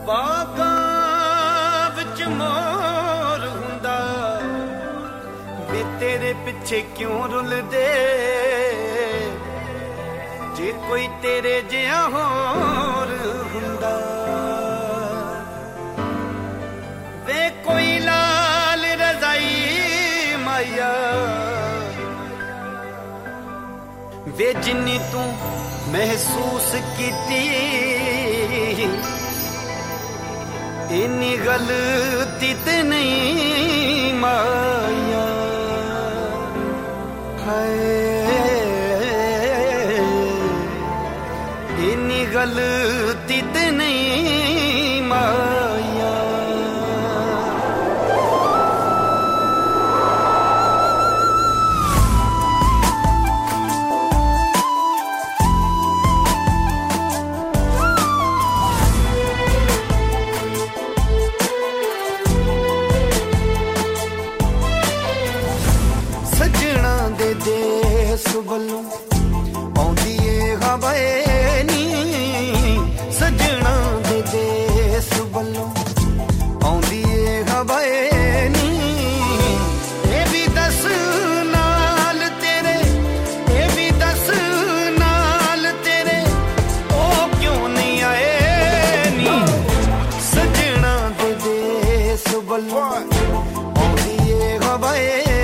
ਬਾਗਾਂ ਵਿੱਚ ਮੋਰ ਹੁੰਦਾ ਵੇ ਤੇਰੇ ਪਿੱਛੇ ਕਿਉਂ ਰੁਲਦੇ ਜੇ ਕੋਈ ਤੇਰੇ ਜਿਹਾ ਹੋਰ ਹੁੰਦਾ ਵੇ ਕੋਈ ਲਾਲ ਰਜ਼ਾਈ ਮਾਇਆ ਵੇ ਜਿੰਨੀ ਤੂੰ ਮਹਿਸੂਸ ਕੀਤੀ ਇੰਨੀ ਗਲਤੀ ਤੇ ਨਹੀਂ ਮਾਇਆ ਹਾਏ ਇੰਨੀ ਗਲਤੀ ਤੇ ਨਹੀਂ ਮਾਇਆ ਦੇਸ ਵੱਲੋਂ ਆਉਂਦੀ ਏ ਹਵਾਏ ਨੀ ਸੱਜਣਾ ਦੇ ਦੇਸ ਵੱਲੋਂ ਆਉਂਦੀ ਏ ਹਵਾਏ ਨੀ ਇਹ ਵੀ ਦੱਸ ਨਾਲ ਤੇਰੇ ਇਹ ਵੀ ਦੱਸ ਨਾਲ ਤੇਰੇ ਉਹ ਕਿਉਂ ਨਹੀਂ ਆਏ ਨੀ ਸੱਜਣਾ ਦੇ ਦੇਸ ਵੱਲੋਂ ਆਉਂਦੀ ਏ ਹਵਾਏ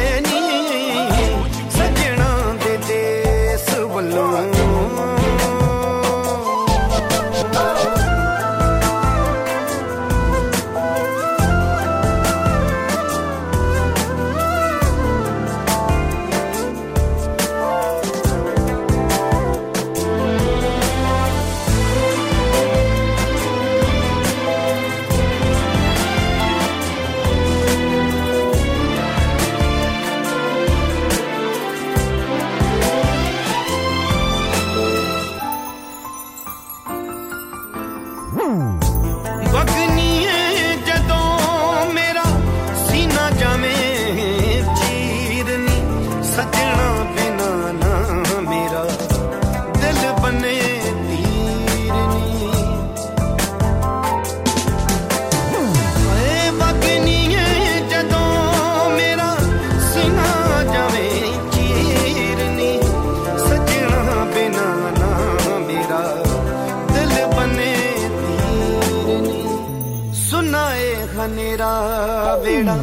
ਵਗਨੀਏ ਜਦੋਂ ਮੇਰਾ ਸੀਨਾ ਜਾਵੇਂ ਚੀਰਨੀ ਸੱਜਣਾ ਬਿਨਾ ਨਾ ਮੇਰਾ ਦਿਲ ਬਣੇ ਤੀਰਨੀ ਏ ਵਗਨੀਏ ਜਦੋਂ ਮੇਰਾ ਸੀਨਾ ਜਾਵੇਂ ਚੀਰਨੀ ਸੱਜਣਾ ਬਿਨਾ ਨਾ ਮੇਰਾ ਦਿਲ ਬਣੇ ਸੁਨਾਏ ਹਨੇਰਾ ਵੇੜਾ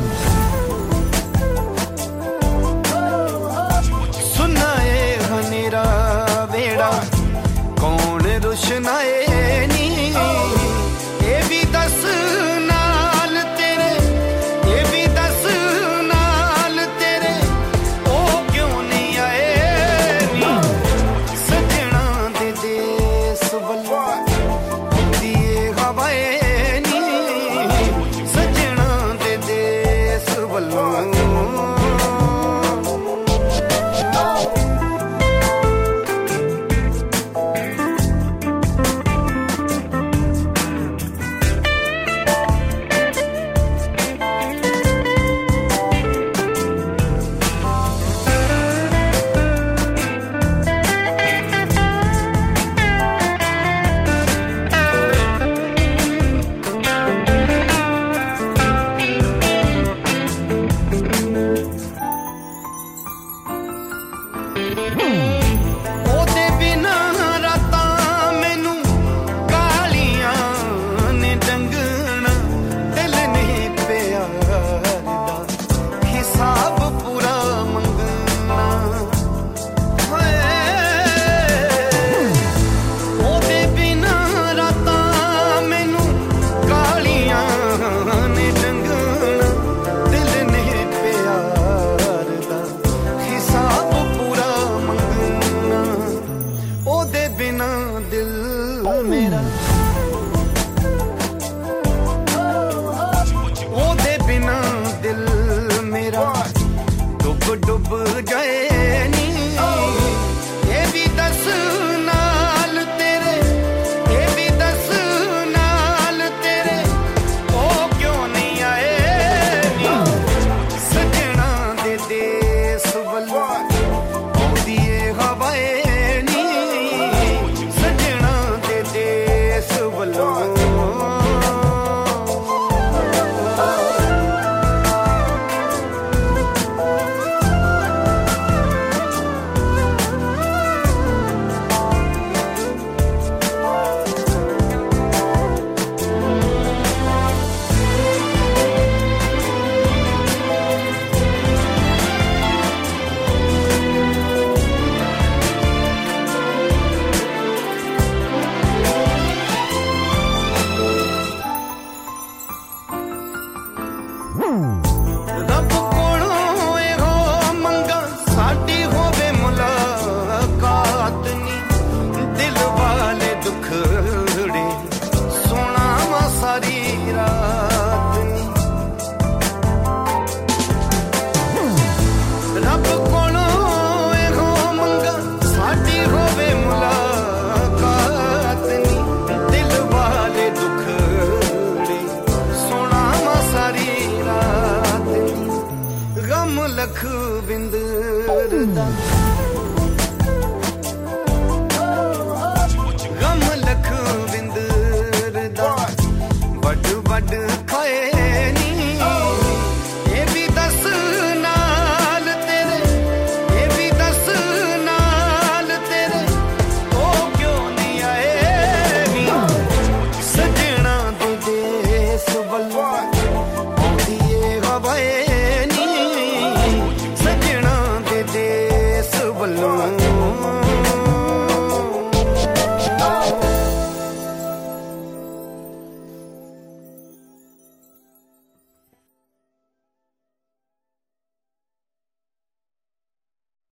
ਸੁਨਾਏ ਹਨੇਰਾ ਵੇੜਾ ਕੌਣ ਰੁਸ਼ਨਾਏ ਨੀ ਇਹ ਵੀ ਦੱਸ ਨਾਲ ਤੇਰੇ ਇਹ ਵੀ ਦੱਸ ਨਾਲ ਤੇਰੇ ਉਹ ਕਿਉਂ ਨਹੀਂ ਆਏ ਨੀ ਸੱਜਣਾ ਦੇ ਦੇਸ ਵੱਲੋਂ ਆਉਂਦੀ ਏ ਹਵਾਏ ਉਹਦੇ ਬਿਨਾ ਰਾਤਾਂ ਮੈਨੂੰ ਕਾਲੀਆਂ ਨੇ ਡੰਗਣਾ ਦਿਲ ਨਹੀਂ ਪਿਆਰ ਦਾ ਹਿਸਾਬ ਪੂਰਾ ਮੰਗਣਾ ਉਹਦੇ ਬਿਨਾ ਰਾਤਾਂ ਮੈਨੂੰ ਕਾਲੀਆਂ ਨੇ ਡੰਗਣਾ ਦਿਲ ਨਹੀਂ ਪਿਆਰ ਦਾ ਹਿਸਾਬ ਉਹਦੇ ਬਿਨਾ ਦਿਲ ਮੇਰਾ